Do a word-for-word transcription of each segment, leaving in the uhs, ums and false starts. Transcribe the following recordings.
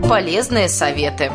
полезные советы.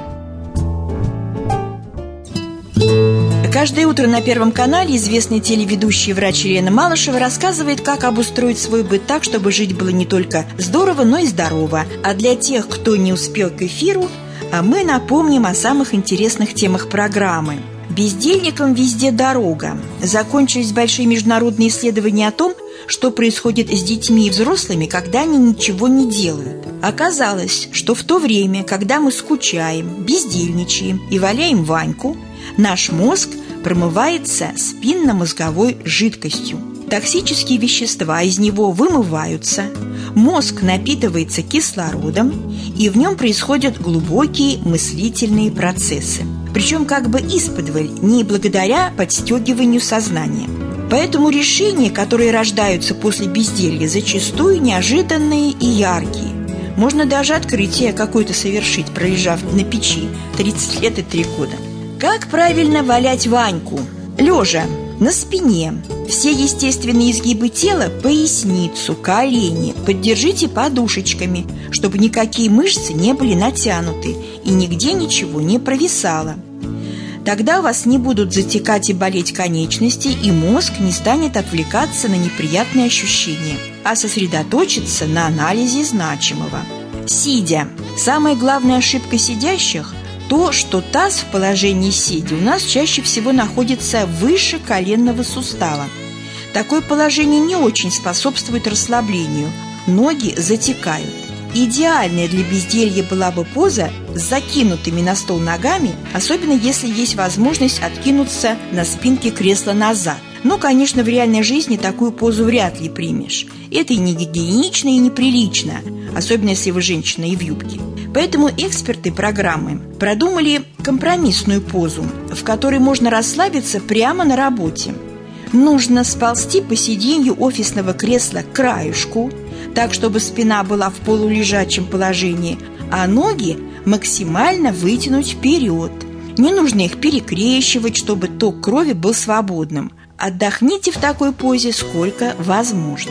Каждое утро на Первом канале известный телеведущий врач Елена Малышева рассказывает, как обустроить свой быт так, чтобы жить было не только здорово, но и здорово. А для тех, кто не успел к эфиру, мы напомним о самых интересных темах программы. Бездельникам везде дорога. Закончились большие международные исследования о том, что происходит с детьми и взрослыми, когда они ничего не делают. Оказалось, что в то время, когда мы скучаем, бездельничаем и валяем Ваньку, наш мозг промывается спинномозговой жидкостью. Токсические вещества из него вымываются, мозг напитывается кислородом, и в нем происходят глубокие мыслительные процессы. Причем как бы исподволь, не благодаря подстегиванию сознания. Поэтому решения, которые рождаются после безделья, зачастую неожиданные и яркие. Можно даже открытие какое-то совершить, пролежав на печи тридцать лет и три года. Как правильно валять Ваньку? Лежа, на спине. Все естественные изгибы тела, поясницу, колени поддержите подушечками, чтобы никакие мышцы не были натянуты и нигде ничего не провисало. Тогда у вас не будут затекать и болеть конечности, и мозг не станет отвлекаться на неприятные ощущения, а сосредоточиться на анализе значимого. Сидя. Самая главная ошибка сидящих – то, что таз в положении сидя у нас чаще всего находится выше коленного сустава. Такое положение не очень способствует расслаблению, ноги затекают. Идеальная для безделья была бы поза с закинутыми на стол ногами, особенно если есть возможность откинуться на спинке кресла назад. Но, конечно, в реальной жизни такую позу вряд ли примешь. Это и не гигиенично, и неприлично, особенно если вы женщина и в юбке. Поэтому эксперты программы продумали компромиссную позу, в которой можно расслабиться прямо на работе. Нужно сползти по сиденью офисного кресла к краешку, так, чтобы спина была в полулежачем положении, а ноги максимально вытянуть вперед. Не нужно их перекрещивать, чтобы ток крови был свободным. Отдохните в такой позе сколько возможно.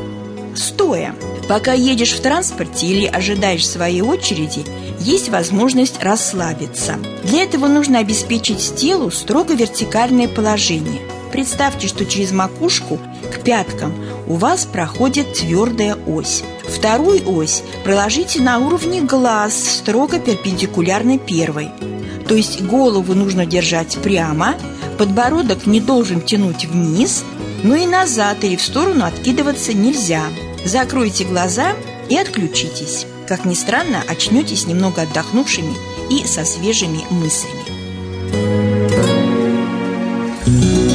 Стоя. Пока едешь в транспорте или ожидаешь своей очереди, есть возможность расслабиться. Для этого нужно обеспечить телу строго вертикальное положение. Представьте, что через макушку к пяткам у вас проходит твердая ось. Вторую ось проложите на уровне глаз, строго перпендикулярно первой. То есть голову нужно держать прямо, подбородок не должен тянуть вниз, но и назад или в сторону откидываться нельзя. Закройте глаза и отключитесь. Как ни странно, очнетесь немного отдохнувшими и со свежими мыслями.